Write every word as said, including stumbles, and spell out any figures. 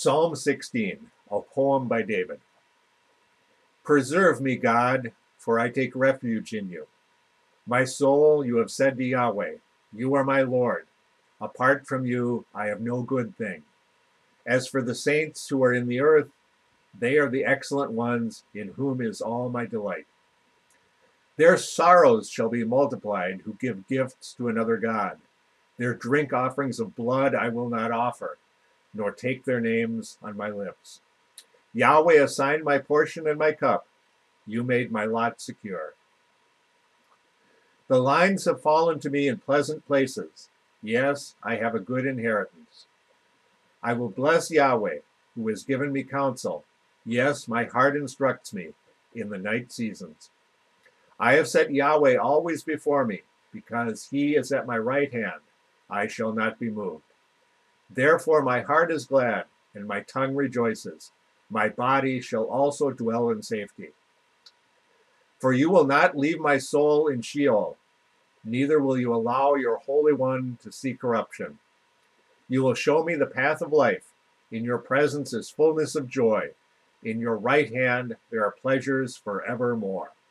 Psalm sixteen, a poem by David. Preserve me, God, for I take refuge in you. My soul, you have said to Yahweh, you are my Lord. Apart from you, I have no good thing. As for the saints who are in the earth, they are the excellent ones in whom is all my delight. Their sorrows shall be multiplied who give gifts to another God. Their drink offerings of blood I will not offer, nor take their names on my lips. Yahweh assigned my portion and my cup. You made my lot secure. The lines have fallen to me in pleasant places. Yes, I have a good inheritance. I will bless Yahweh, who has given me counsel. Yes, my heart instructs me in the night seasons. I have set Yahweh always before me, because he is at my right hand. I shall not be moved. Therefore my heart is glad, and my tongue rejoices. My body shall also dwell in safety. For you will not leave my soul in Sheol, neither will you allow your Holy One to see corruption. You will show me the path of life. In your presence is fullness of joy. In your right hand there are pleasures forevermore.